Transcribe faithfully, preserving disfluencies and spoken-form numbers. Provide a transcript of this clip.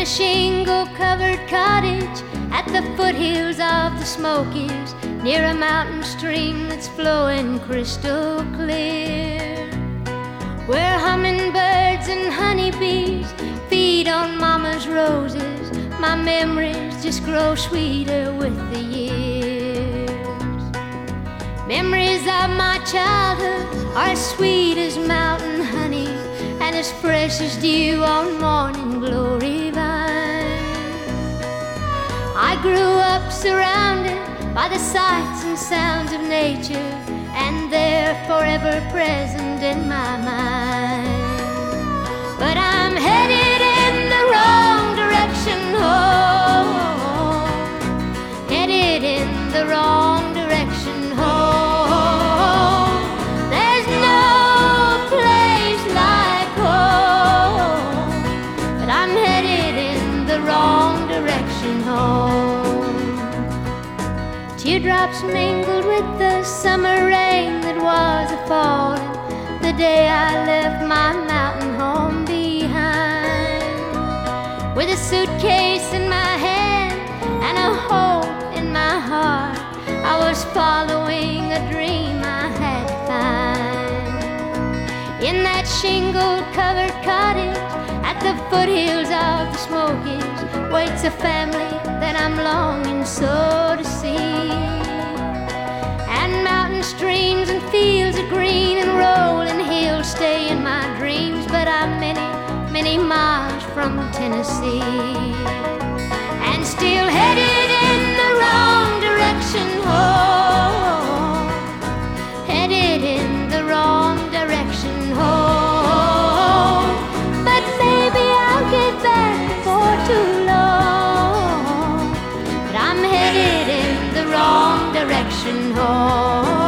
a shingle-covered cottage at the foothills of the Smokies, near a mountain stream that's flowing crystal clear, where hummingbirds and honeybees feed on mama's roses. My memories just grow sweeter with the years. Memories of my childhood are as sweet as mountain honey and as fresh as dew on morning glory vine. I grew up surrounded by the sights and sounds of nature, and they're forever present in my mind. But I'm headed in the wrong direction home, headed in the wrong direction home. There's no place like home, but I'm headed in the wrong direction home. Teardrops mingled with the summer rain that was a-falling the day I left my mountain home behind. With a suitcase in my hand and a hope in my heart, I was following a dream I had to find. In that shingle-covered cottage at the foothills of the Smokies waits a family that I'm longing so to see. And mountain streams and fields of green and rolling hills stay in my dreams, but I'm many, many miles from Tennessee, and still headed in the wrong direction home, headed in the wrong direction home. But maybe I'll get back before too long, but I'm headed in the wrong direction home.